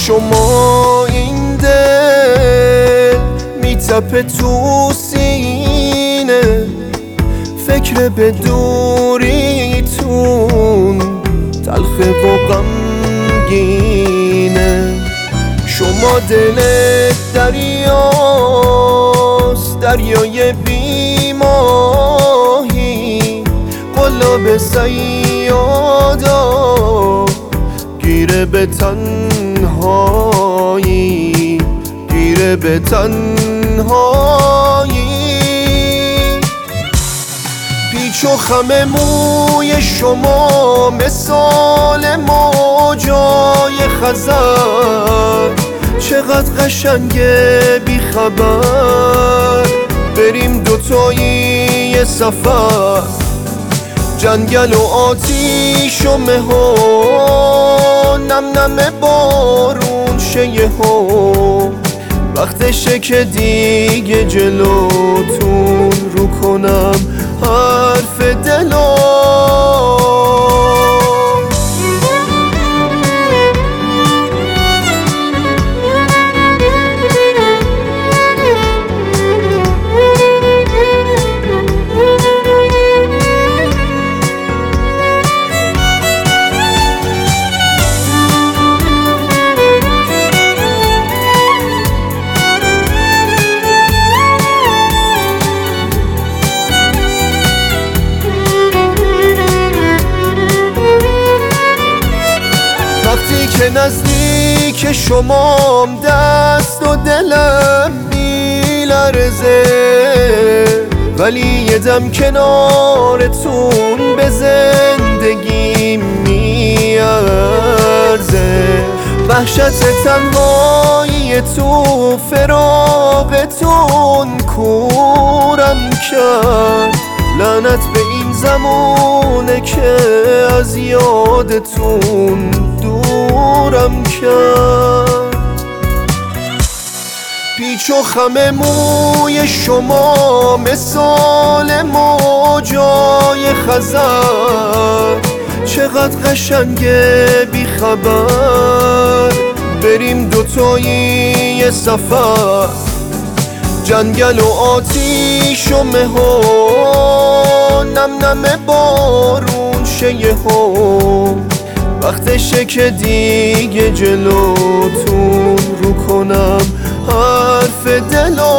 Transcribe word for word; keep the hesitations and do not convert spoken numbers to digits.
شما این دل میتپه تو سینه، فکر به دوریتون تلخه و غمگینه. شما دلت دریاست، دریای بیماهی، قلاب صیادا گیره به تنهایی، گیره به تنهایی. پیچ و خم موی شما مثال موجای خزر، چقدر قشنگه بی خبر بریم دوتایی یه سفر. جنگل و آتیش و مهو، نم نم بارون شه ها، وقتشه که دیگه جلوتون رو کنم حرف دلو. وقتی که نزدیک شمام دست و دلم میلرزه، ولی یه دم کنارتون به زندگی میارزه. وحشت تنهایی تو فراقتون کورم کرد، لعنت به این زمونه که از یادتون دورم کرد. پیچ و خم موی شما مثال موجای خزر، چقدر قشنگه بی خبر بریم دوتایی یه سفر. جنگل و آتیش و مهو، نم نم بارون شه ها، وقتشه که دیگه جلوتون رو کنم حرف دلو.